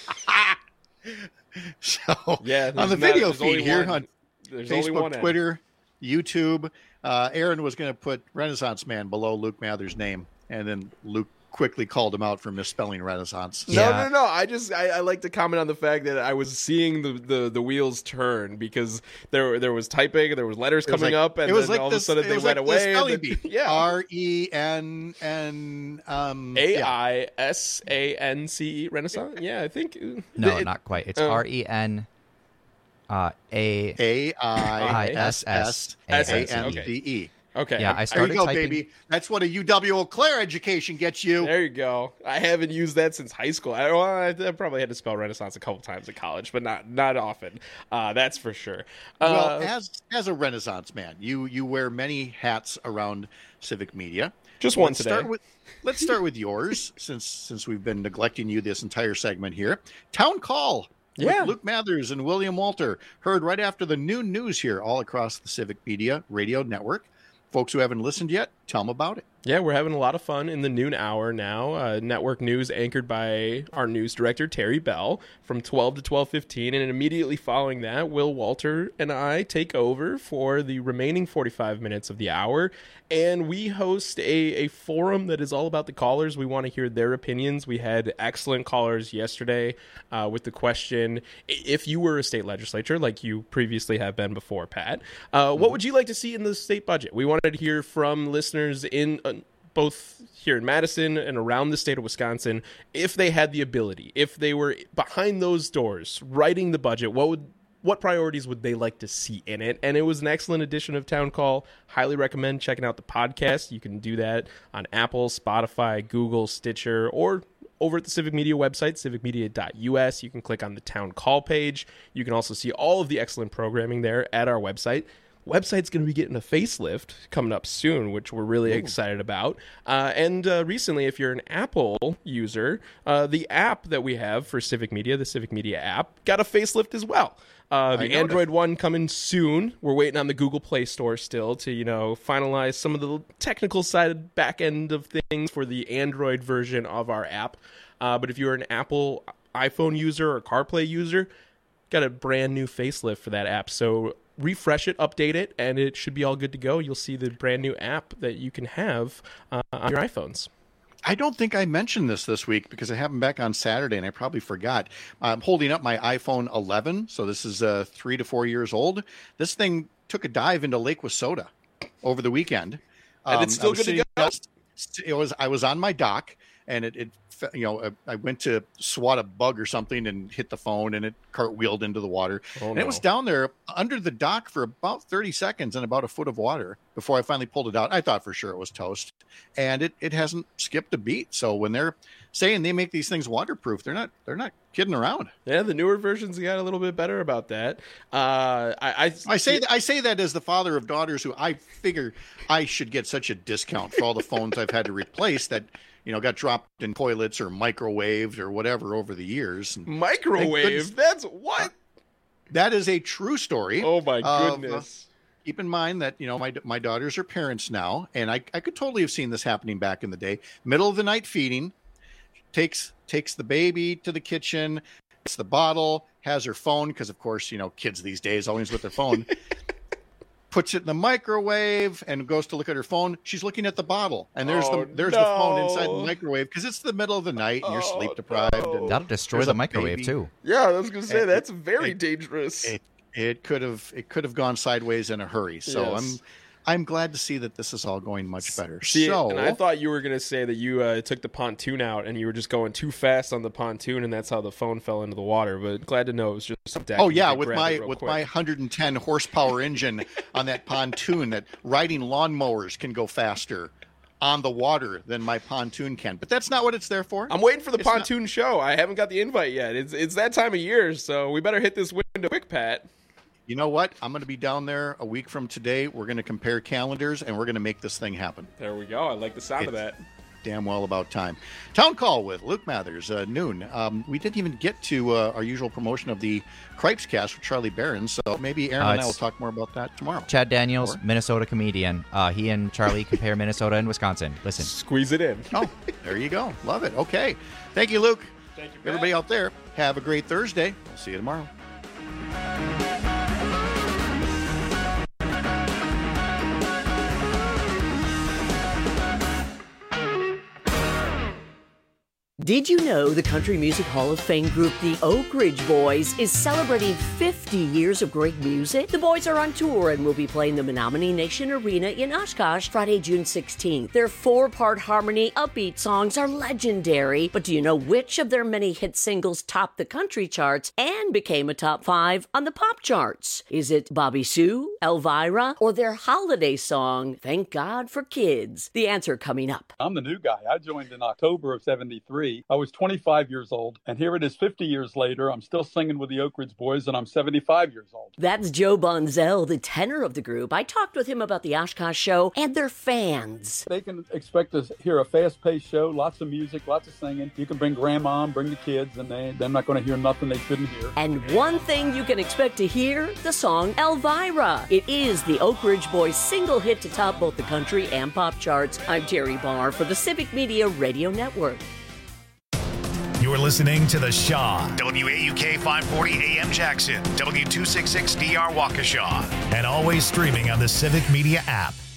So yeah, on the video feed here on Facebook, Twitter, YouTube, Aaron was going to put Renaissance Man below Luke Mather's name, and then Luke quickly called him out for misspelling Renaissance. No. I like to comment on the fact that I was seeing the wheels turn because there was typing, there was letters coming up, and then all of a sudden they went away. Yeah, RENAISANCE Renaissance. Yeah, I think. No, not quite. It's REN. AISSANCE. Okay. Yeah, I started there you go, typing... baby. That's what a UW Eau Claire education gets you. There you go. I haven't used that since high school. I probably had to spell Renaissance a couple times in college, but not often. That's for sure. Well, as a Renaissance man, you wear many hats around civic media. Just one today. Let's start with yours, since we've been neglecting you this entire segment here. Town Call. Yeah. With Luke Mathers and William Walter, heard right after the noon news here all across the Civic Media Radio Network. Folks who haven't listened yet, tell them about it. Yeah, we're having a lot of fun in the noon hour now. Network news anchored by our news director, Terry Bell, from 12 to 12:15. And immediately following that, Will Walter and I take over for the remaining 45 minutes of the hour. And we host a forum that is all about the callers. We want to hear their opinions. We had excellent callers yesterday with the question, if you were a state legislature, like you previously have been before, Pat, what would you like to see in the state budget? We wanted to hear from listeners in both here in Madison and around the state of Wisconsin, if they had the ability, if they were behind those doors writing the budget, what priorities would they like to see in it? And it was an excellent edition of Town Call. Highly recommend checking out the podcast. You can do that on Apple, Spotify, Google, Stitcher, or over at the Civic Media website, civicmedia.us. You can click on the Town Call page. You can also see all of the excellent programming there at our website. Website's going to be getting a facelift coming up soon, which we're really excited about. And recently, if you're an Apple user, the app that we have for Civic Media, the Civic Media app, got a facelift as well. The Android one coming soon. We're waiting on the Google Play Store still to, finalize some of the technical side back end of things for the Android version of our app. But if you're an Apple iPhone user or CarPlay user, got a brand new facelift for that app. So refresh it, update it, and it should be all good to go. You'll see the brand new app that you can have on your iPhones. I don't think I mentioned this week because it happened back on Saturday and I probably forgot. I'm holding up my iPhone 11, so this is 3 to 4 years old. This thing took a dive into Lake Wissota over the weekend. And it's still good to go? I was on my dock, and I went to swat a bug or something and hit the phone, and it cartwheeled into the water. And it was down there under the dock for about 30 seconds in about a foot of water before I finally pulled it out. I thought for sure it was toast, and it hasn't skipped a beat. So when they're saying they make these things waterproof, they're not kidding around. Yeah, the newer versions got a little bit better about that. I say that as the father of daughters who I figure I should get such a discount for all the phones I've had to replace that got dropped in toilets or microwaved or whatever over the years. Microwave? That's what? That is a true story. Oh my goodness. Keep in mind that, my daughters are parents now, and I could totally have seen this happening back in the day. Middle of the night feeding, takes the baby to the kitchen, gets the bottle, has her phone, because of course, kids these days always with their phone. Puts it in the microwave and goes to look at her phone. She's looking at the bottle, and there's the phone inside the microwave because it's the middle of the night and you're sleep deprived. And that'll destroy the microwave too. Yeah, I was going to say that's very dangerous. It could have gone sideways in a hurry. So yes. I'm glad to see that this is all going much better. And I thought you were going to say that you took the pontoon out and you were just going too fast on the pontoon, and that's how the phone fell into the water. But glad to know it was just some deck. Oh yeah, with my 110 horsepower engine on that pontoon, that riding lawnmowers can go faster on the water than my pontoon can. But that's not what it's there for. I'm waiting for the pontoon show. I haven't got the invite yet. It's that time of year, so we better hit this window quick, Pat. You know what? I'm going to be down there a week from today. We're going to compare calendars, and we're going to make this thing happen. There we go. I like the sound of that. Damn well about time. Town Call with Luke Mathers, noon. We didn't even get to our usual promotion of the Cripes Cast with Charlie Barron, so maybe Aaron and I will talk more about that tomorrow. Chad Daniels, Minnesota comedian. He and Charlie compare Minnesota and Wisconsin. Listen. Squeeze it in. Oh, there you go. Love it. Okay. Thank you, Luke. Thank you, Pat. Everybody out there, have a great Thursday. We'll see you tomorrow. Did you know the Country Music Hall of Fame group, the Oak Ridge Boys, is celebrating 50 years of great music? The boys are on tour and will be playing the Menominee Nation Arena in Oshkosh Friday, June 16th. Their 4-part harmony, upbeat songs are legendary, but do you know which of their many hit singles topped the country charts and became a top 5 on the pop charts? Is it Bobby Sue, Elvira, or their holiday song, Thank God for Kids? The answer coming up. I'm the new guy. I joined in October of 73. I was 25 years old, and here it is 50 years later. I'm still singing with the Oak Ridge Boys, and I'm 75 years old. That's Joe Bonzell, the tenor of the group. I talked with him about the Oshkosh show and their fans. They can expect to hear a fast-paced show, lots of music, lots of singing. You can bring grandma, bring the kids, and they're not going to hear nothing they shouldn't hear. And one thing you can expect to hear, the song Elvira. It is the Oak Ridge Boys' single hit to top both the country and pop charts. I'm Terry Barr for the Civic Media Radio Network. You're listening to The Shaw, WAUK 540 AM Jackson, W266DR Waukesha, and always streaming on the Civic Media app.